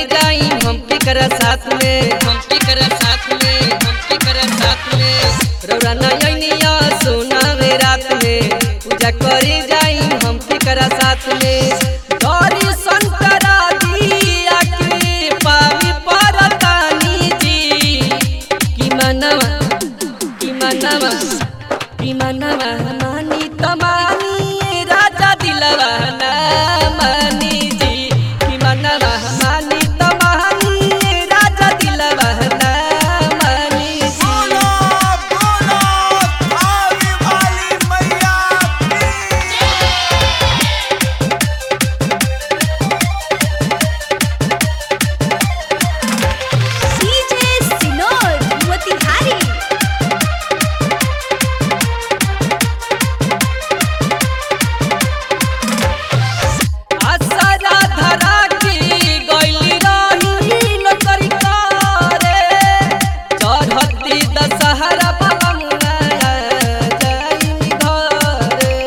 जाई हम फिकर साथ में, हम फिकर साथ में, हम फिकर साथ में। रौरा नयनिया सोना रे रात में पूजा करे जाई हम फिकर साथ में। गौरी संतरा दिया के पावी परतानी जी की मनवा, की मनवा, की मनवा मानी तमानी राजा दिलवा ना मानी जी की मनवा मानी तमानी राजा दिलवा ना मानी जी। बोलो बोलो आवे वाली मैया डीजे सिनोर मोतिहारी। आसरा धरा के गइली रही नौकरी करे, चढ़ती दशहरा बलमुआ जाइमी घरे,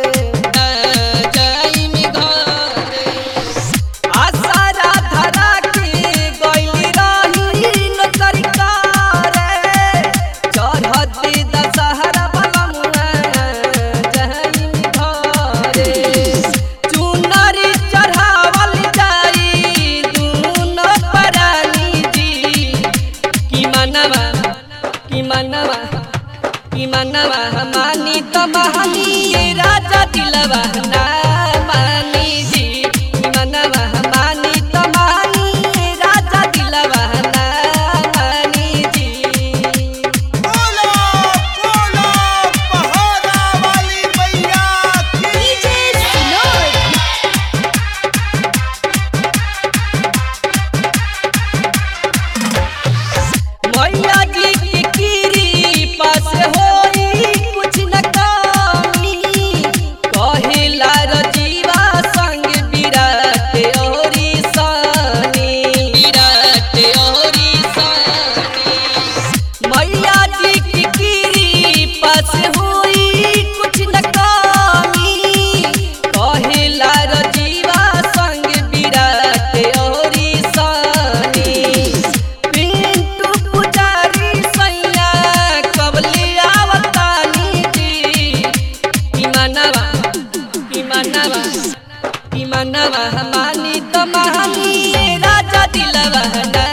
जाइमी घरे। आसरा धरा के गइली रही नौकरी करे, चढ़ती दशहरा बलमुआ जाइमी घरे। चुनरी चढ़ावल जाई दूनो परानी जी की मनवा, की मनवा, की मनवा मानी तमानी राजा दिलवा ना मानी जी की मनवा मानी तमानी राजा दिलवा ना मानी जी। बोलो बोलो पहाड़ा वाली मैया डीजे सिनोर मैया जी की कृपा से होई कुछ न कमी, कहिला रजीवा संग विराट औरी सानी, विराट औरी सानी। मैया जी की कृपा से होई कुछ न कमी, कहिला रजीवा संग विराट औरी सानी। पिंटू पुजारी सैया कबली आवतानी जी की मनवा, की मनवा, की मनवा मानी तमानी राजा दिलवा ना